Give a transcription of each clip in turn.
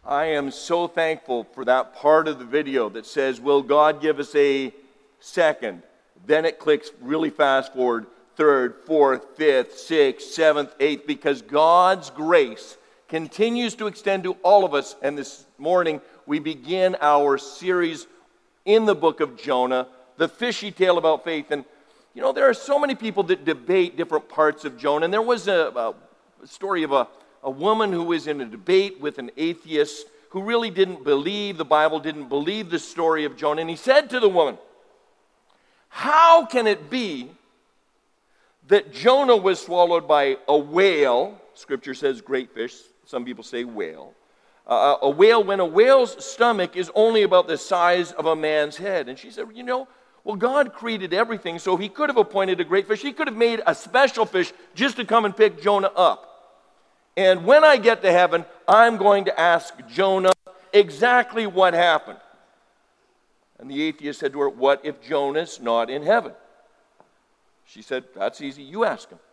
I am so thankful for that part of the video that says, will God give us a second? Then it clicks really fast forward, third, fourth, fifth, sixth, seventh, eighth, because God's grace continues to extend to all of us. And this morning, we begin our series in the book of Jonah, the fishy tale about faith. And, you know, there are so many people that debate different parts of Jonah. And there was a story of a woman who was in a debate with an atheist who really didn't believe the Bible, didn't believe the story of Jonah. And he said to the woman, how can it be that Jonah was swallowed by a whale? Scripture says great fish. Some people say whale. A whale, when a whale's stomach is only about the size of a man's head. And she said, you know, well, God created everything, so he could have appointed a great fish. He could have made a special fish just to come and pick Jonah up. And when I get to heaven, I'm going to ask Jonah exactly what happened. And the atheist said to her, what if Jonah's not in heaven? She said, that's easy, you ask him.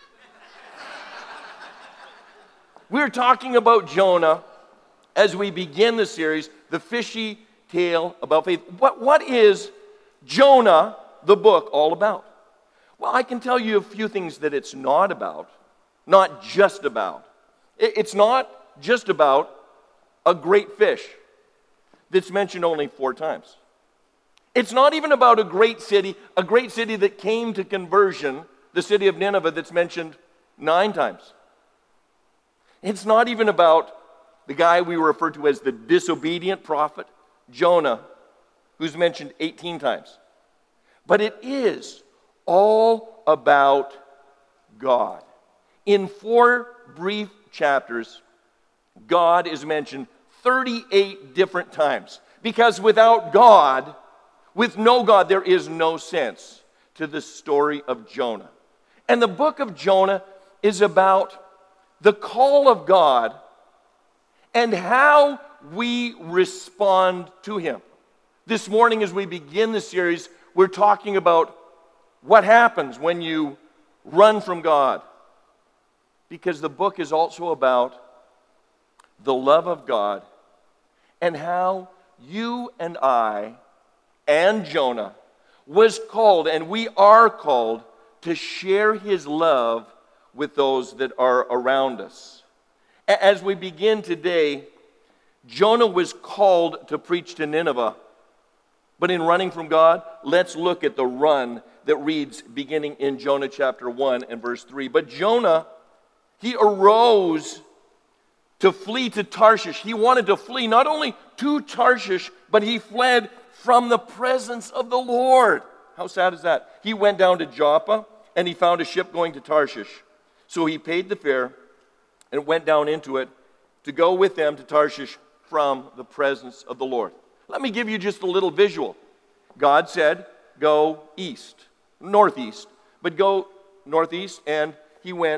We're talking about Jonah as we begin the series, the fishy tale about faith. What is Jonah, the book, all about? Well, I can tell you a few things that it's not about, not just about. It's not just about a great fish that's mentioned only 4 times. It's not even about a great city that came to conversion, the city of Nineveh, that's mentioned 9 times. It's not even about the guy we refer to as the disobedient prophet, Jonah, who's mentioned 18 times. But it is all about God. In 4 brief chapters, God is mentioned 38 different times. Because without God, with no God, there is no sense to the story of Jonah. And the book of Jonah is about the call of God and how we respond to him. This morning, as we begin the series, we're talking about what happens when you run from God. Because the book is also about the love of God and how you and I and Jonah was called, and we are called, to share his love with those that are around us. As we begin today, Jonah was called to preach to Nineveh. But in running from God, let's look at the run that reads beginning in Jonah chapter 1 and verse 3. But Jonah, he arose to flee to Tarshish. He wanted to flee not only to Tarshish, but he fled from the presence of the Lord. How sad is that? He went down to Joppa and he found a ship going to Tarshish. So he paid the fare and went down into it to go with them to Tarshish from the presence of the Lord. Let me give you just a little visual. God said, go east, northeast, but go northeast, and he went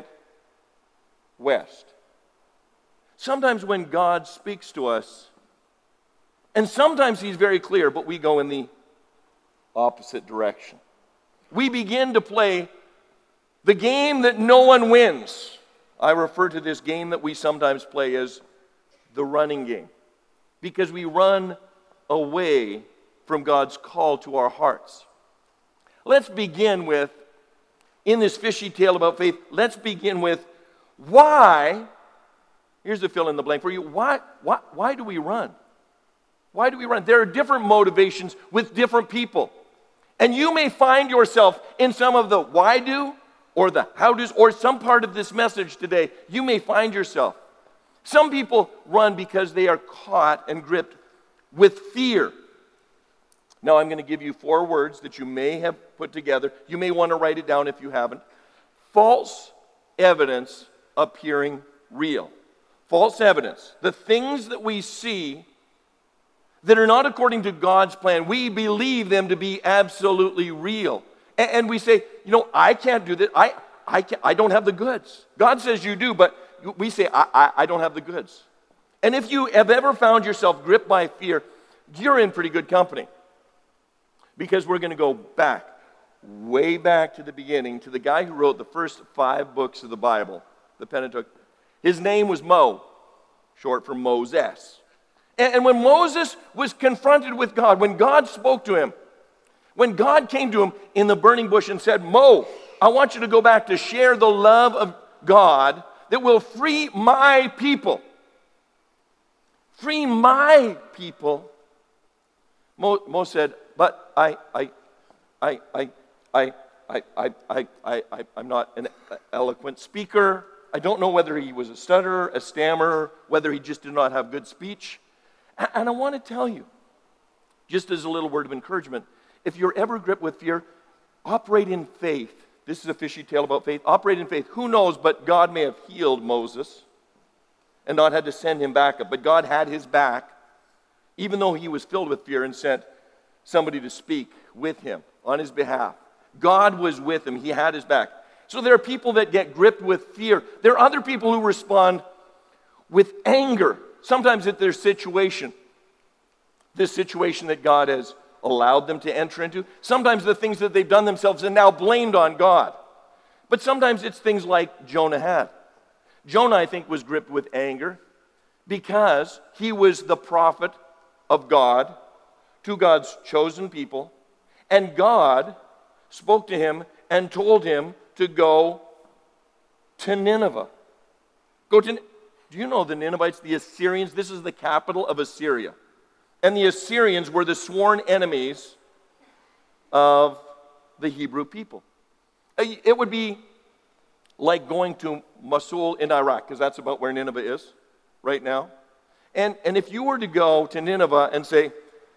west. Sometimes when God speaks to us, and sometimes he's very clear, but we go in the opposite direction. We begin to play the game that no one wins. I refer to this game that we sometimes play as the running game, because we run away from God's call to our hearts. Let's begin with, in this fishy tale about faith, let's begin with why. Here's the fill in the blank for you. Why do we run? Why do we run? There are different motivations with different people. And you may find yourself in some of the why do or the how do's, or some part of this message today. You may find yourself. Some people run because they are caught and gripped with fear. Now I'm going to give you 4 words that you may have put together. You may want to write it down if you haven't. False evidence appearing real. False evidence. The things that we see that are not according to God's plan, we believe them to be absolutely real. And we say, you know, I can't do this. I don't have the goods. God says you do, but we say, I don't have the goods. And if you have ever found yourself gripped by fear, you're in pretty good company. Because we're going to go back, way back to the beginning, to the guy who wrote the first 5 books of the Bible, the Pentateuch. His name was Mo, short for Moses. And when Moses was confronted with God, when God spoke to him, when God came to him in the burning bush and said, Mo, I want you to go back to share the love of God that will free my people. Free my people. Mo said, but I'm not an eloquent speaker. I don't know whether he was a stutterer, a stammerer, whether he just did not have good speech. And I want to tell you, just as a little word of encouragement, if you're ever gripped with fear, operate in faith. This is a fishy tale about faith. Operate in faith. Who knows, but God may have healed Moses and not had to send him back up. But God had his back, even though he was filled with fear and sent somebody to speak with him on his behalf. God was with him. He had his back. So there are people that get gripped with fear. There are other people who respond with anger, sometimes at their situation, this situation that God has allowed them to enter into. Sometimes the things that they've done themselves and now blamed on God. But sometimes it's things like Jonah had. Jonah, I think, was gripped with anger because he was the prophet of God to God's chosen people, and God spoke to him and told him to go to Nineveh. Do you know the Ninevites, the Assyrians? This is the capital of Assyria. And the Assyrians were the sworn enemies of the Hebrew people. It would be like going to Mosul in Iraq, because that's about where Nineveh is right now. And if you were to go to Nineveh and say,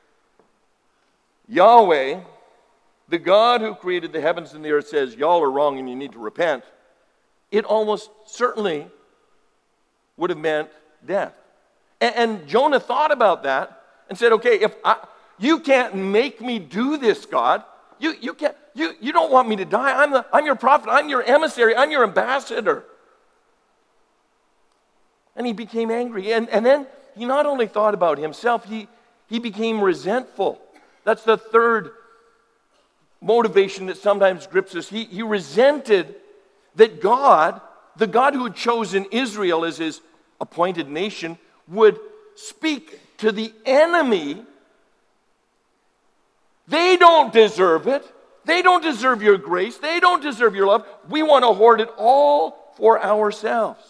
Yahweh, the God who created the heavens and the earth, says, y'all are wrong and you need to repent, it almost certainly would have meant death. And Jonah thought about that and said, okay, you can't make me do this, God. You can't. You don't want me to die. I'm your prophet. I'm your emissary. I'm your ambassador. And he became angry. And then he not only thought about himself, he became resentful. That's the third motivation that sometimes grips us. He resented that God, the God who had chosen Israel as his appointed nation, would speak to the enemy. They don't deserve it. They don't deserve your grace. They don't deserve your love. We want to hoard it all for ourselves.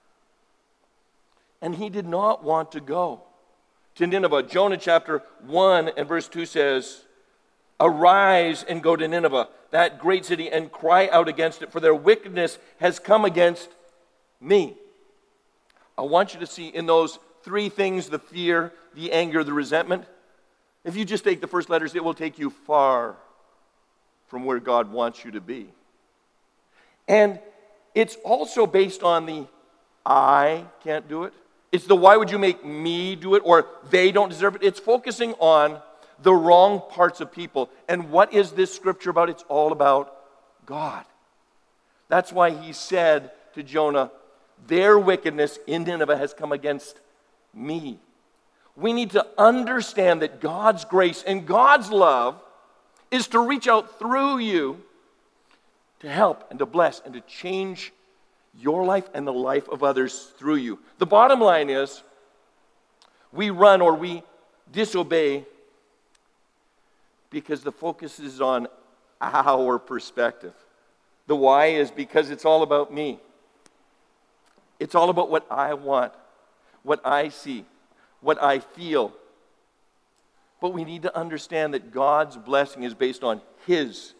And he did not want to go to Nineveh. Jonah chapter 1 and verse 2 says, arise and go to Nineveh, that great city, and cry out against it, for their wickedness has come against me. I want you to see in those three things, the fear, the anger, the resentment. If you just take the first letters, it will take you far from where God wants you to be. And it's also based on the I can't do it. It's the why would you make me do it, or they don't deserve it. It's focusing on the wrong parts of people. And what is this scripture about? It's all about God. That's why he said to Jonah, their wickedness in Nineveh has come against me. We need to understand that God's grace and God's love is to reach out through you to help and to bless and to change your life and the life of others through you. The bottom line is we run or we disobey because the focus is on our perspective. The why is because it's all about me. It's all about what I want, what I see, what I feel. But we need to understand that God's blessing is based on His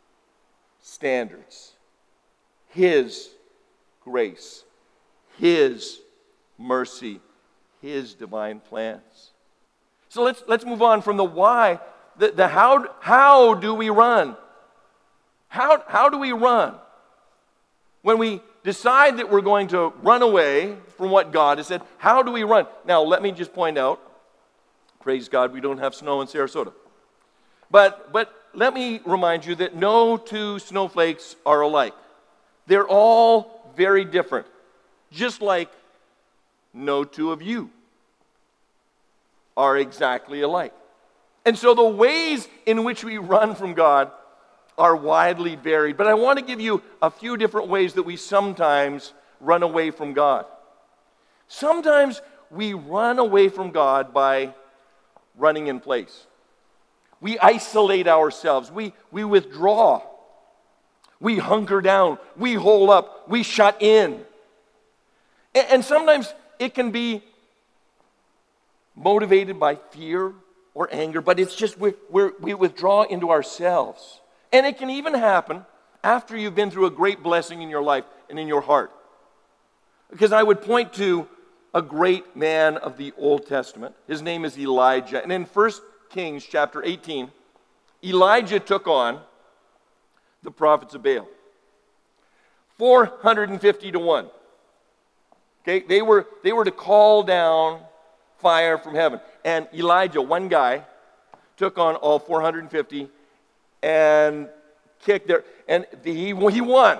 standards, His grace, His mercy, His divine plans. So let's move on from the why. The how do we run? How do we run? When we decide that we're going to run away from what God has said, how do we run? Now, let me just point out, praise God, we don't have snow in Sarasota. But let me remind you that no two snowflakes are alike. They're all very different, just like no two of you are exactly alike. And so the ways in which we run from God are widely varied. But I want to give you a few different ways that we sometimes run away from God. Sometimes we run away from God by running in place. We isolate ourselves. We withdraw. We hunker down. We hole up. We shut in. And sometimes it can be motivated by fear or anger, but it's just we withdraw into ourselves. And it can even happen after you've been through a great blessing in your life and in your heart. Because I would point to a great man of the Old Testament. His name is Elijah. And in 1 Kings chapter 18, Elijah took on the prophets of Baal. 450 to 1. Okay, they were to call down fire from heaven. And Elijah, one guy, took on all 450 and kicked their, and he won.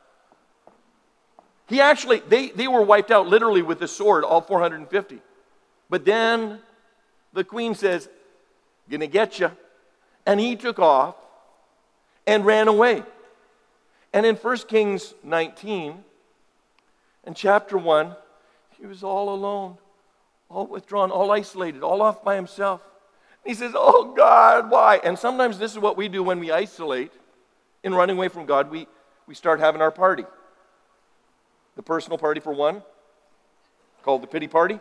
He actually, they were wiped out literally with a sword, all 450. But then the queen says, "Gonna get you." And he took off and ran away. And in 1 Kings 19, in chapter 1, he was all alone, all withdrawn, all isolated, all off by himself. And he says, "Oh God, why?" And sometimes this is what we do when we isolate in running away from God. We start having our party. The personal party for one, called the pity party.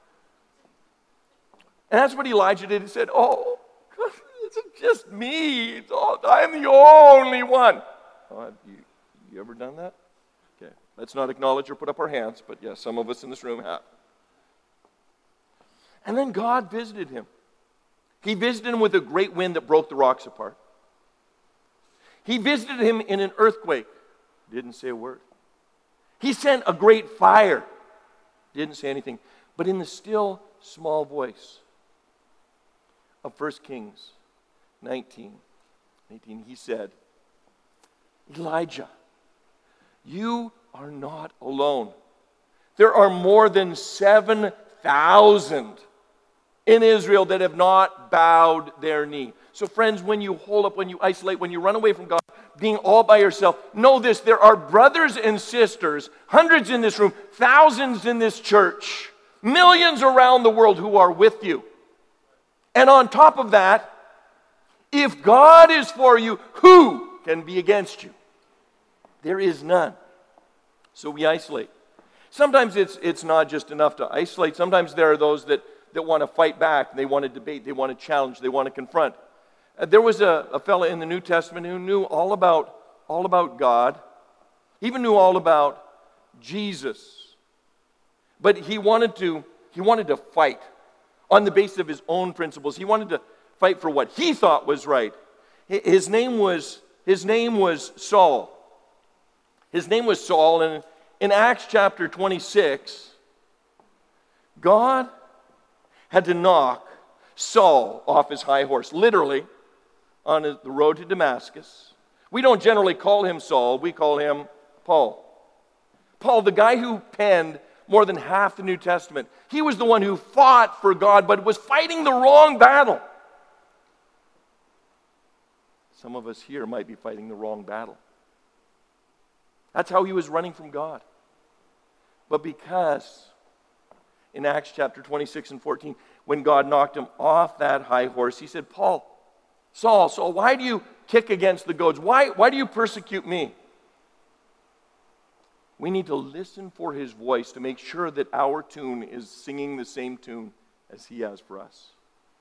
And that's what Elijah did. He said, "Oh, God, it's just me. I'm the only one." Oh, have you ever done that? Okay, let's not acknowledge or put up our hands, but yes, some of us in this room have. And then God visited him. He visited him with a great wind that broke the rocks apart. He visited him in an earthquake. Didn't say a word. He sent a great fire. Didn't say anything. But in the still, small voice of 1 Kings 19, he said, "Elijah, you are not alone. There are more than 7,000 in Israel that have not bowed their knee." So friends, when you hold up, when you isolate, when you run away from God, being all by yourself, know this: there are brothers and sisters, hundreds in this room, thousands in this church, millions around the world who are with you. And on top of that, if God is for you, who can be against you? There is none. So we isolate. Sometimes it's not just enough to isolate. Sometimes there are those that want to fight back, they want to debate, they want to challenge, they want to confront. There was a fellow in the New Testament who knew all about God, even knew all about Jesus. But he wanted to fight on the basis of his own principles. He wanted to fight for what he thought was right. His name was Saul. His name was Saul, and in Acts chapter 26, God had to knock Saul off his high horse, literally, on the road to Damascus. We don't generally call him Saul, we call him Paul. Paul, the guy who penned more than half the New Testament. He was the one who fought for God, but was fighting the wrong battle. Some of us here might be fighting the wrong battle. That's how he was running from God. But because in Acts chapter 26 and 14, when God knocked him off that high horse, he said, Saul, why do you kick against the goads? Why do you persecute me? We need to listen for his voice to make sure that our tune is singing the same tune as he has for us.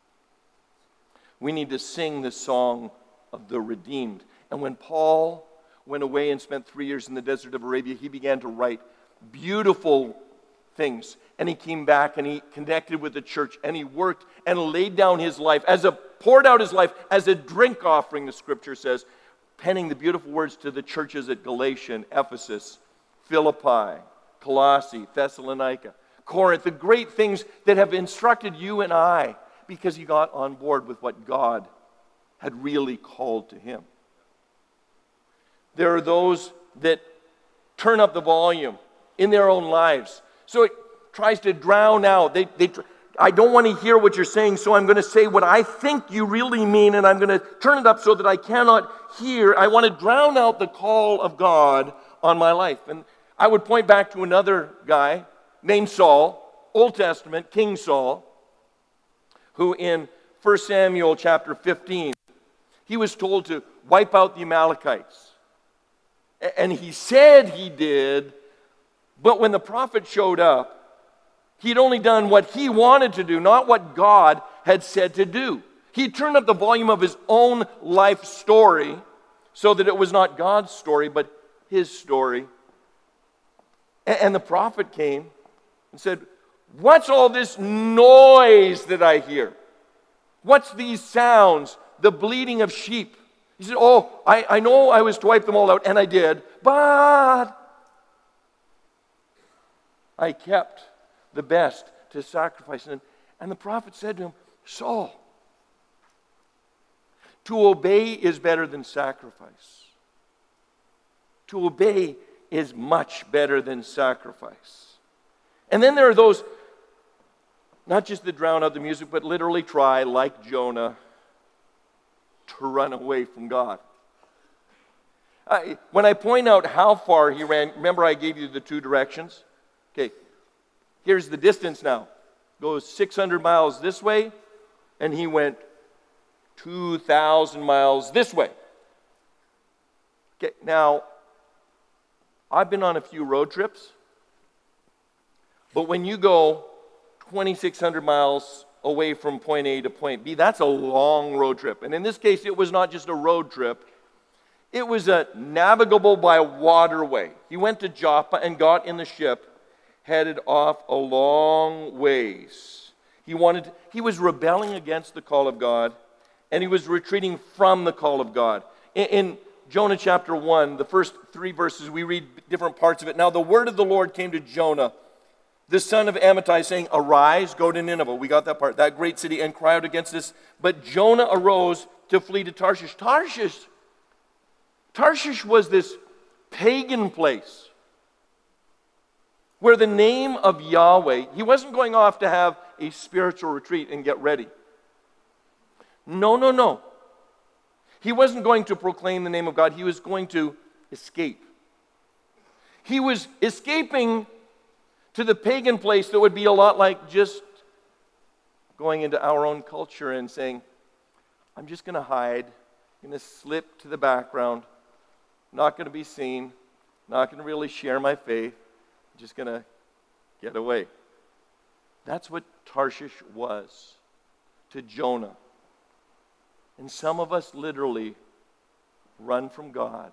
We need to sing the song of the redeemed. And when Paul went away and spent 3 years in the desert of Arabia, he began to write beautiful things. And he came back and he connected with the church and he worked and laid down his life, poured out his life as a drink offering, the scripture says, penning the beautiful words to the churches at Galatia, Ephesus, Philippi, Colossae, Thessalonica, Corinth, the great things that have instructed you and I because he got on board with what God had really called to him. There are those that turn up the volume in their own lives. So it tries to drown out. I don't want to hear what you're saying, so I'm going to say what I think you really mean, and I'm going to turn it up so that I cannot hear. I want to drown out the call of God on my life. And I would point back to another guy named Saul. Old Testament, King Saul, who in 1 Samuel chapter 15, he was told to wipe out the Amalekites. And he said he did, but when the prophet showed up, he'd only done what he wanted to do, not what God had said to do. He turned up the volume of his own life story so that it was not God's story, but his story. And the prophet came and said, "What's all this noise that I hear? What's these sounds, the bleating of sheep?" He said, "Oh, I know I was to wipe them all out, and I did, but I kept the best to sacrifice." And the prophet said to him, "Saul, to obey is better than sacrifice. To obey is much better than sacrifice." And then there are those, not just that drown out the music, but literally try, like Jonah, to run away from God. When I point out how far he ran, remember I gave you the two directions? Okay, here's the distance now. Goes 600 miles this way, and he went 2,000 miles this way. Okay, now, I've been on a few road trips, but when you go 2,600 miles away from point A to point B, that's a long road trip. And in this case, it was not just a road trip. It was a navigable by waterway. He went to Joppa and got in the ship, headed off a long ways. He was rebelling against the call of God, and he was retreating from the call of God. In Jonah chapter 1, the first 3 verses, we read different parts of it. "Now the word of the Lord came to Jonah, the son of Amittai, saying, 'Arise, go to Nineveh.'" We got that part. "That great city, and cry out against this." But Jonah arose to flee to Tarshish. Tarshish was this pagan place where the name of Yahweh, he wasn't going off to have a spiritual retreat and get ready. No. He wasn't going to proclaim the name of God. He was going to escape. He was escaping to the pagan place that would be a lot like just going into our own culture and saying, "I'm just going to hide, I'm going to slip to the background, not going to be seen, not going to really share my faith, I'm just going to get away." That's what Tarshish was to Jonah. And some of us literally run from God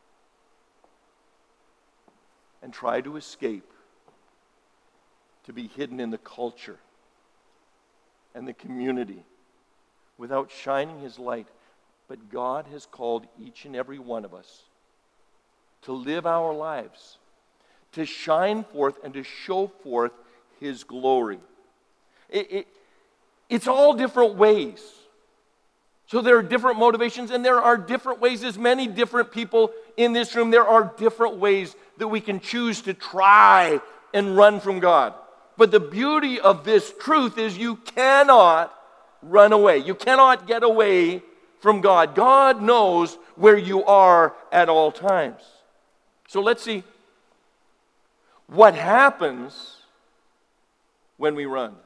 and try to escape, to be hidden in the culture and the community without shining his light. But God has called each and every one of us to live our lives, to shine forth and to show forth his glory. It's all different ways. So there are different motivations, and there are different ways. There's many different people in this room. There are different ways that we can choose to try and run from God. But the beauty of this truth is you cannot run away. You cannot get away from God. God knows where you are at all times. So let's see what happens when we run.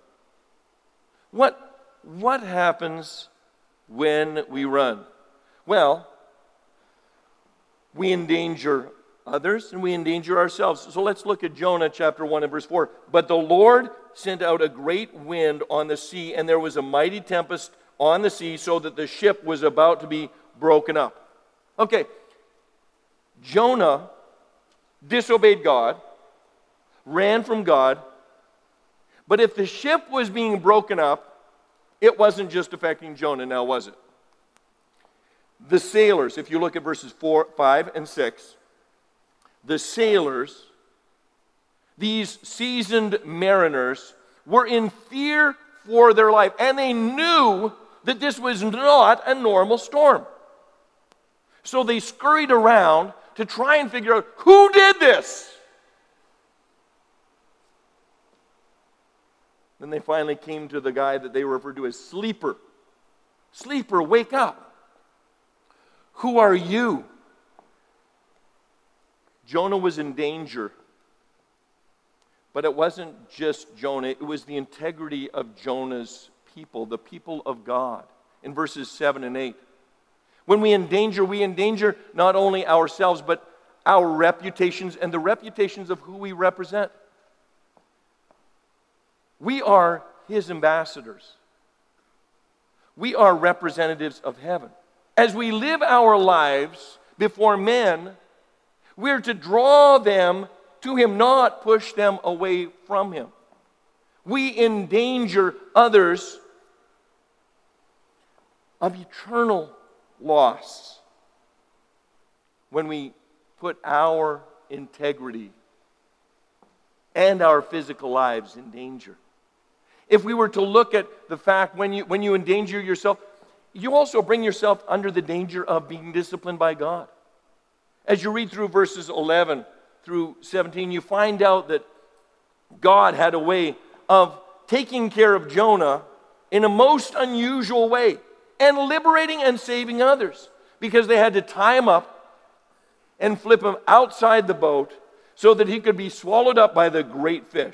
What happens when we run? Well, we endanger others and we endanger ourselves. So let's look at Jonah chapter 1 and verse 4. "But the Lord sent out a great wind on the sea, and there was a mighty tempest on the sea, so that the ship was about to be broken up." Okay, Jonah disobeyed God, ran from God, but if the ship was being broken up, it wasn't just affecting Jonah now, was it? The sailors, if you look at verses 4, 5, and 6, the sailors, these seasoned mariners, were in fear for their life, and they knew that this was not a normal storm. So they scurried around to try and figure out who did this. Then they finally came to the guy that they referred to as Sleeper. "Sleeper, wake up. Who are you?" Jonah was in danger. But it wasn't just Jonah, it was the integrity of Jonah's people, the people of God, in verses 7 and 8. When we endanger not only ourselves, but our reputations and the reputations of who we represent. We are His ambassadors. We are representatives of heaven. As we live our lives before men, we're to draw them to Him, not push them away from Him. We endanger others of eternal loss when we put our integrity and our physical lives in danger. If we were to look at the fact when you endanger yourself, you also bring yourself under the danger of being disciplined by God. As you read through verses 11 through 17, you find out that God had a way of taking care of Jonah in a most unusual way and liberating and saving others, because they had to tie him up and flip him outside the boat so that he could be swallowed up by the great fish.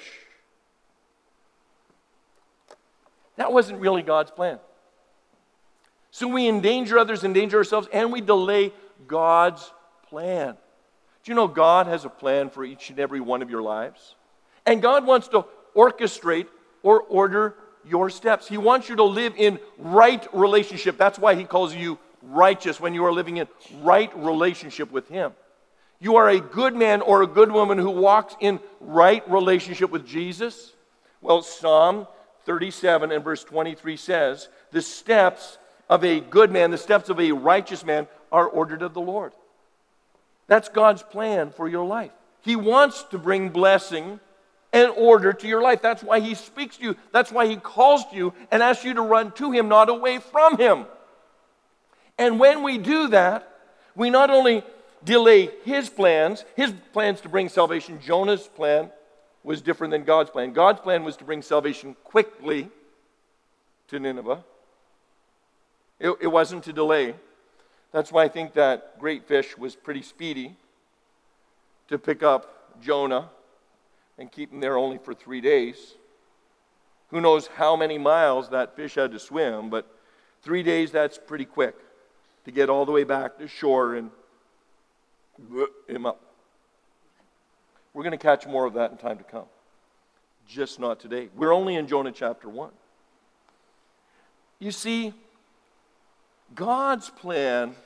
That wasn't really God's plan. So we endanger others, endanger ourselves, and we delay God's plan. Do you know God has a plan for each and every one of your lives? And God wants to orchestrate or order your steps. He wants you to live in right relationship. That's why He calls you righteous, when you are living in right relationship with Him. You are a good man or a good woman who walks in right relationship with Jesus. Well, Psalm 37 and verse 23 says, the steps of a good man, the steps of a righteous man are ordered of the Lord. That's God's plan for your life. He wants to bring blessing and order to your life. That's why He speaks to you. That's why He calls to you and asks you to run to Him, not away from Him. And when we do that, we not only delay His plans to bring salvation. Jonah's plan was different than God's plan. God's plan was to bring salvation quickly to Nineveh. It wasn't to delay. That's why I think that great fish was pretty speedy to pick up Jonah and keep him there only for 3 days. Who knows how many miles that fish had to swim, but 3 days, that's pretty quick to get all the way back to shore and him up. We're going to catch more of that in time to come. Just not today. We're only in Jonah chapter 1. You see, God's plan,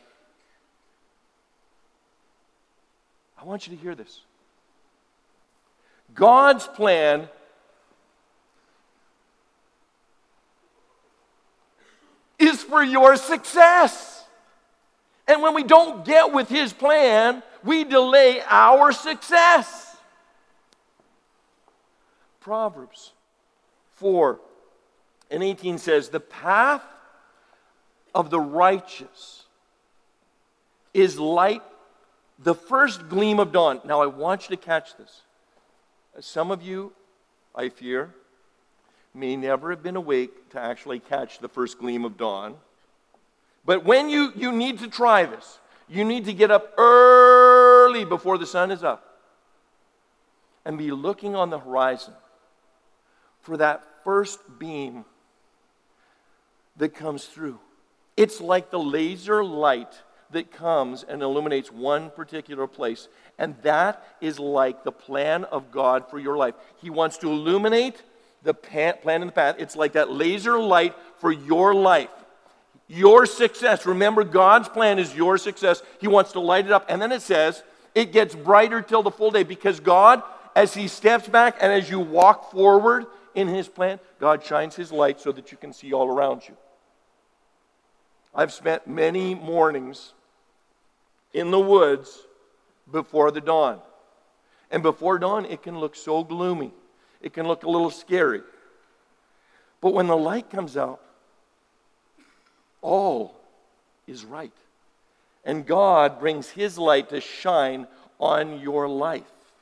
I want you to hear this. God's plan is for your success. And when we don't get with His plan, we delay our success. Proverbs 4 and 18 says, the path of the righteous is like the first gleam of dawn. Now I want you to catch this. Some of you, I fear, may never have been awake to actually catch the first gleam of dawn. But when you need to try this, you need to get up early before the sun is up and be looking on the horizon for that first beam that comes through. It's like the laser light that comes and illuminates one particular place. And that is like the plan of God for your life. He wants to illuminate the plan and the path. It's like that laser light for your life. Your success. Remember, God's plan is your success. He wants to light it up. And then it says, it gets brighter till the full day. Because God, as He steps back and as you walk forward in His plan, God shines His light so that you can see all around you. I've spent many mornings in the woods before the dawn. And before dawn, it can look so gloomy. It can look a little scary. But when the light comes out, all is right. And God brings His light to shine on your life.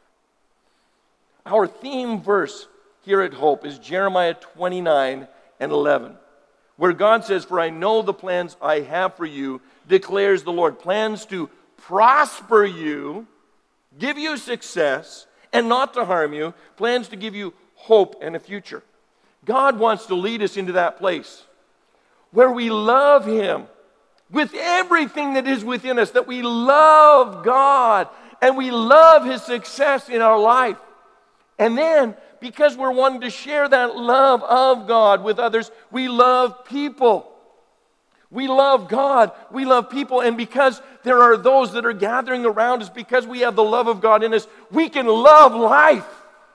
Our theme verse here at Hope is Jeremiah 29 and 11, where God says, "For I know the plans I have for you, declares the Lord, plans to prosper you, give you success, and not to harm you, plans to give you hope and a future. God wants to lead us into that place where we love Him with everything that is within us, that we love God and we love His success in our life. And then, because we're wanting to share that love of God with others, we love people. We love God, we love people, and because there are those that are gathering around us, because we have the love of God in us, we can love life.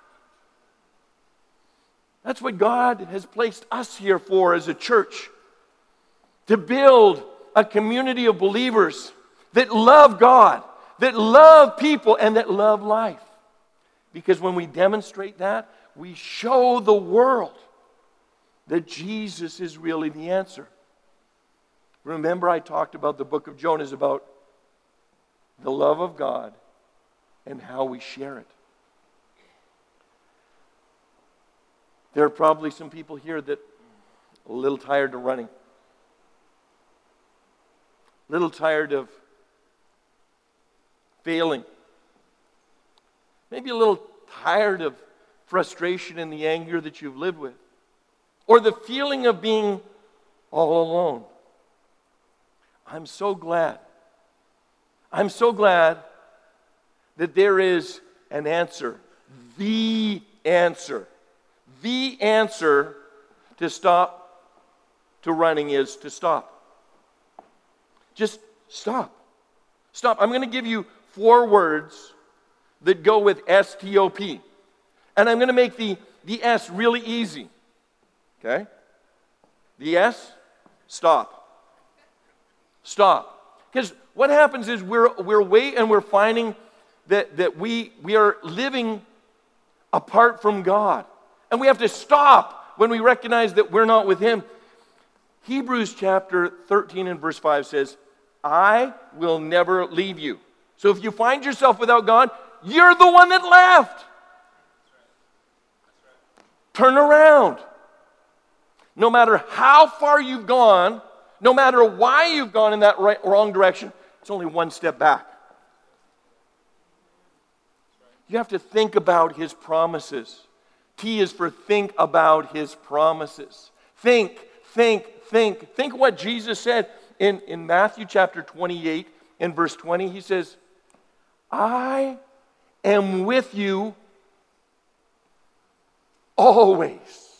That's what God has placed us here for as a church, to build a community of believers that love God, that love people, and that love life. Because when we demonstrate that, we show the world that Jesus is really the answer. Remember, I talked about the book of Jonah is about the love of God and how we share it. There are probably some people here that are a little tired of running, a little tired of failing, maybe a little tired of frustration and the anger that you've lived with, or the feeling of being all alone. I'm so glad that there is an answer. The answer to stop to running is to stop. Just stop. Stop. I'm going to give you 4 words that go with S-T-O-P. And I'm going to make the S really easy. Okay? The S, stop. Stop. Because what happens is we're finding that we are living apart from God. And we have to stop when we recognize that we're not with Him. Hebrews chapter 13 and verse 5 says, I will never leave you. So if you find yourself without God, you're the one that left. Turn around. No matter how far you've gone, no matter why you've gone in that wrong direction, it's only one step back. You have to think about His promises. T is for think about His promises. Think what Jesus said in Matthew chapter 28 in verse 20. He says, I am with you always.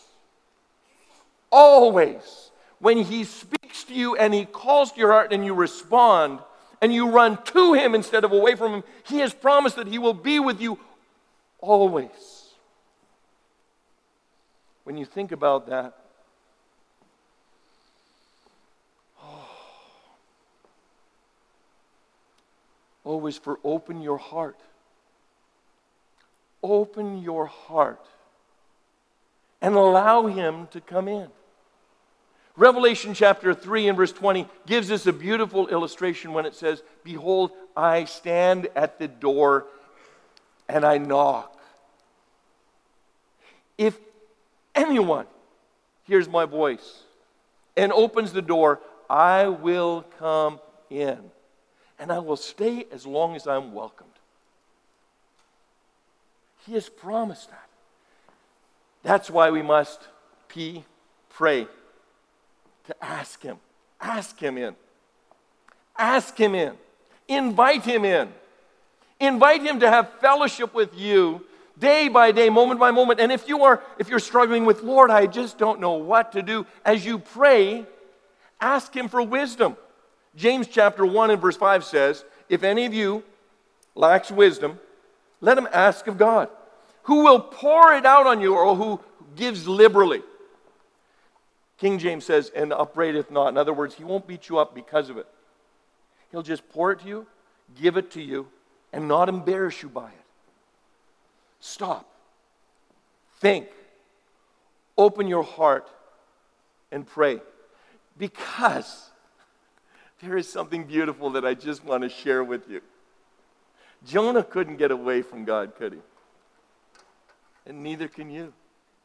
Always. When He speaks to you and He calls to your heart and you respond and you run to Him instead of away from Him, He has promised that He will be with you always. When you think about that, always for open your heart. Open your heart and allow Him to come in. Revelation chapter 3 and verse 20 gives us a beautiful illustration when it says, behold, I stand at the door and I knock. If anyone hears my voice and opens the door, I will come in and I will stay as long as I'm welcomed. He has promised that. That's why we must pray. To ask Him. Ask Him in. Ask Him in. Invite Him in. Invite Him to have fellowship with you day by day, moment by moment. And if you're struggling with, Lord, I just don't know what to do, as you pray, ask Him for wisdom. James chapter 1 and verse 5 says, if any of you lacks wisdom, let him ask of God, who will pour it out on you, or who gives liberally. King James says, and upbraideth not. In other words, He won't beat you up because of it. He'll just pour it to you, give it to you, and not embarrass you by it. Stop. Think. Open your heart and pray. Because there is something beautiful that I just want to share with you. Jonah couldn't get away from God, could he? And neither can you.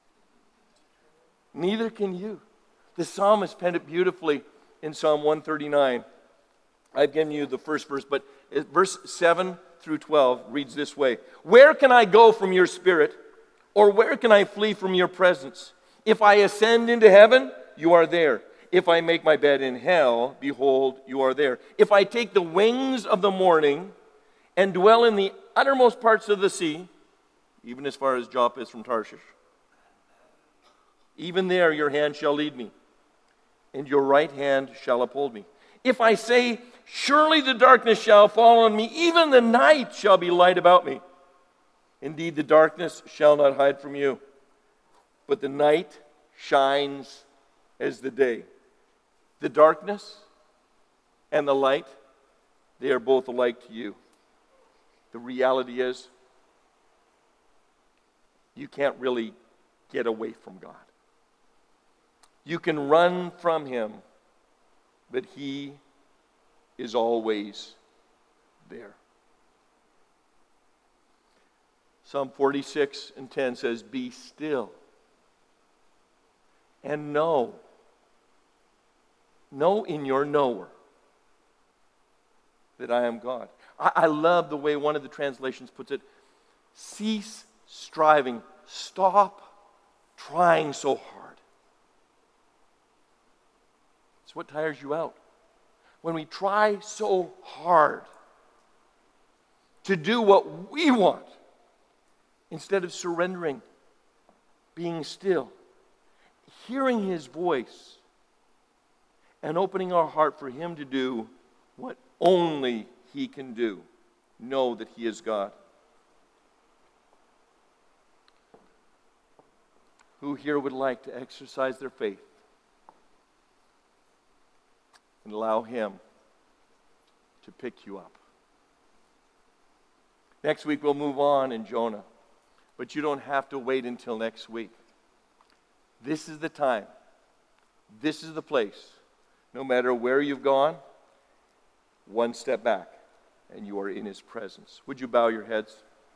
Neither can you. The psalmist penned it beautifully in Psalm 139. I've given you the first verse, but verse 7 through 12 reads this way: Where can I go from your spirit? Or where can I flee from your presence? If I ascend into heaven, you are there. If I make my bed in hell, behold, you are there. If I take the wings of the morning and dwell in the uttermost parts of the sea, even as far as Joppa is from Tarshish, even there your hand shall lead me, and your right hand shall uphold me. If I say, surely the darkness shall fall on me, even the night shall be light about me. Indeed, the darkness shall not hide from you, but the night shines as the day. The darkness and the light, they are both alike to you. The reality is, you can't really get away from God. You can run from Him, but He is always there. Psalm 46:10 says, be still and know in your knower that I am God. I love the way one of the translations puts it. Cease striving. Stop trying so hard. It's what tires you out. When we try so hard to do what we want, instead of surrendering, being still, hearing His voice, and opening our heart for Him to do what only He can do. Know that He is God. Who here would like to exercise their faith and allow Him to pick you up? Next week we'll move on in Jonah. But you don't have to wait until next week. This is the time. This is the place. No matter where you've gone, one step back, and you are in His presence. Would you bow your heads?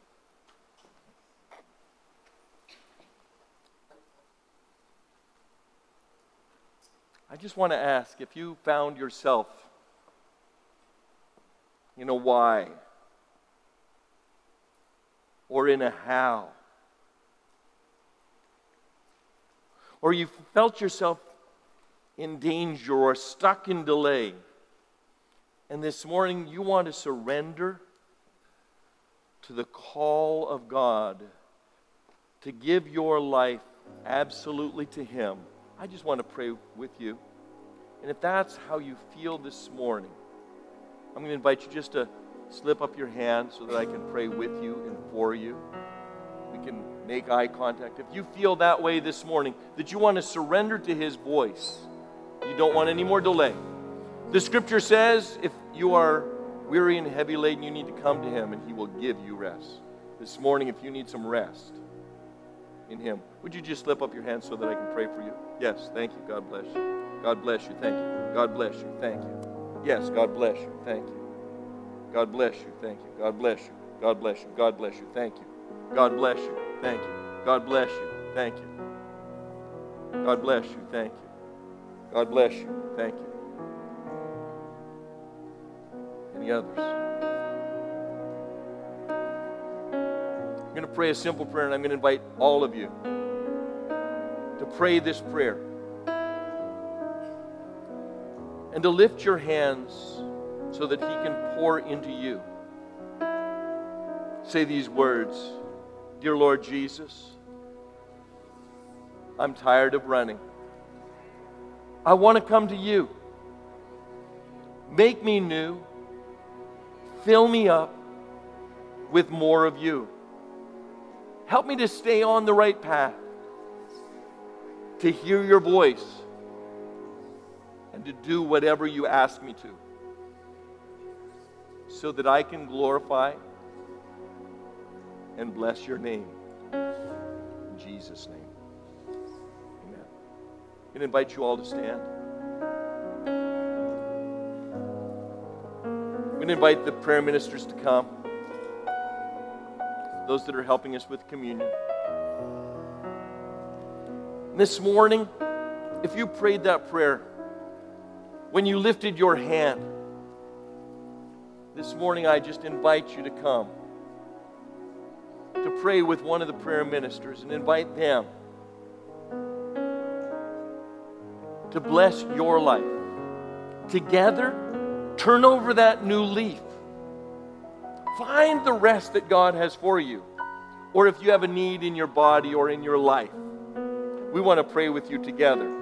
I just want to ask, if you found yourself in a why, or in a how, or you felt yourself in danger or stuck in delay, and this morning you want to surrender to the call of God to give your life absolutely to Him, I just want to pray with you. And if that's how you feel this morning, I'm going to invite you just to slip up your hand so that I can pray with you and for you. We can make eye contact. If you feel that way this morning, that you want to surrender to His voice, you don't want any more delay. The Scripture says if you are weary and heavy laden, you need to come to Him and He will give you rest. This morning, if you need some rest in Him, would you just slip up your hand so that I can pray for you? Yes, thank you. God bless you. God bless you. Thank you. God bless you. Thank you. Yes, God bless you. Thank you. God bless you. Thank you. God bless you. God bless you. God bless you. Thank you. God bless you. Thank you. God bless you. Thank you. God bless you. Thank you. God bless you. Thank you. Any others? I'm going to pray a simple prayer, and I'm going to invite all of you to pray this prayer and to lift your hands so that He can pour into you. Say these words: Dear Lord Jesus, I'm tired of running. I want to come to you. Make me new. Fill me up with more of you. Help me to stay on the right path, to hear your voice, and to do whatever you ask me to, so that I can glorify and bless your name. In Jesus' name. Amen. I'm going to invite you all to stand. I'm going to invite the prayer ministers to come, those that are helping us with communion. This morning, if you prayed that prayer, when you lifted your hand, this morning I just invite you to come to pray with one of the prayer ministers and invite them to bless your life. Together, turn over that new leaf. Find the rest that God has for you. Or if you have a need in your body or in your life, we want to pray with you together.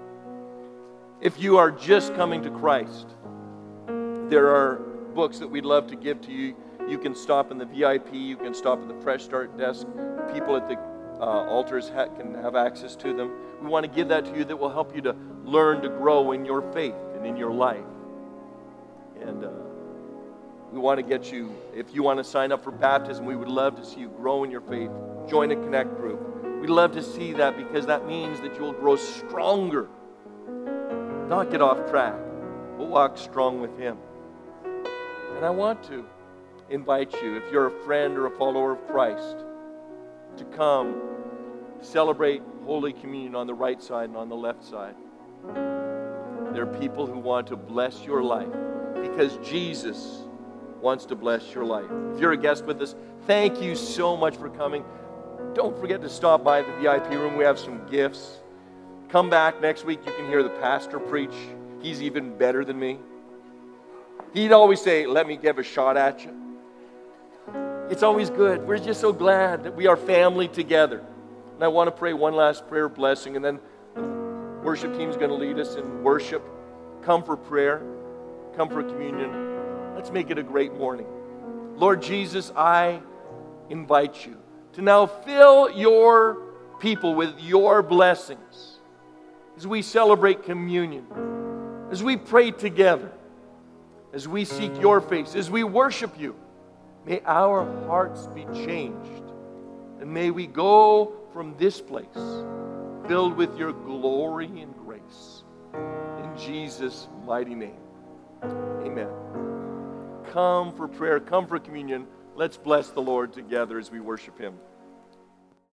If you are just coming to Christ, there are books that we'd love to give to you. You can stop in the VIP, you can stop at the Fresh Start desk. People at the altars can have access to them. We want to give that to you that will help you to learn to grow in your faith and in your life. And we want to get you, if you want to sign up for baptism, we would love to see you grow in your faith. Join a Connect group. We'd love to see that because that means that you'll grow stronger. Not get off track, but walk strong with Him. And I want to invite you, if you're a friend or a follower of Christ, to come celebrate Holy Communion on the right side and on the left side. There are people who want to bless your life because Jesus wants to bless your life. If you're a guest with us, thank you so much for coming. Don't forget to stop by the VIP room. We have some gifts. Come back next week. You can hear the pastor preach. He's even better than me. He'd always say, let me give a shot at you. It's always good. We're just so glad that we are family together. And I want to pray one last prayer of blessing, and then the worship team's going to lead us in worship. Come for prayer. Come for communion. Let's make it a great morning. Lord Jesus, I invite you to now fill your people with your blessings as we celebrate communion, as we pray together, as we seek your face, as we worship you. May our hearts be changed, and may we go from this place filled with your glory and grace. In Jesus' mighty name, amen. Come for prayer, come for communion. Let's bless the Lord together as we worship Him.